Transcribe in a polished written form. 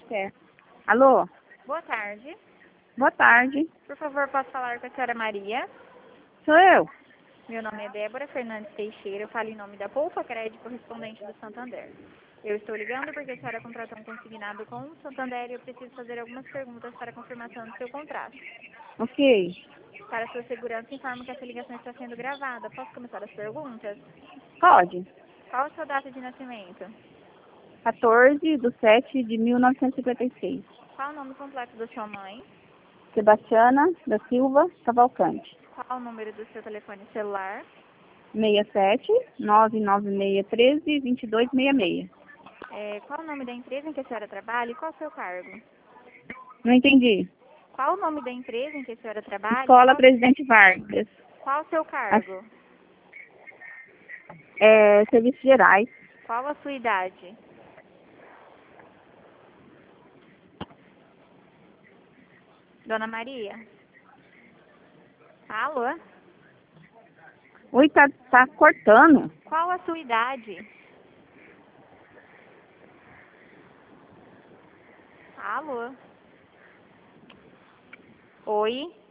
quer. Alô? Boa tarde. Boa tarde. Por favor, posso falar com a senhora Maria? Sou eu. Meu nome é Débora Fernandes Teixeira. Eu falo em nome da Poupa Crédito, correspondente do Santander. Eu estou ligando porque a senhora contratou um consignado com o Santander e eu preciso fazer algumas perguntas para confirmação do seu contrato. Ok. Para sua segurança, informo que essa ligação está sendo gravada. Posso começar as perguntas? Pode. Qual a sua data de nascimento? 14/7/1956. Qual o nome completo da sua mãe? Sebastiana da Silva Cavalcante. Qual o número do seu telefone celular? 67-99613-2266. Qual o nome da empresa em que a senhora trabalha e qual o seu cargo? Não entendi. Qual o nome da empresa em que a senhora trabalha? Escola Presidente Vargas. Qual o seu cargo? Serviços Gerais. Qual a sua idade? Dona Maria? Alô? Oi, tá cortando. Qual a sua idade? Alô? Oi?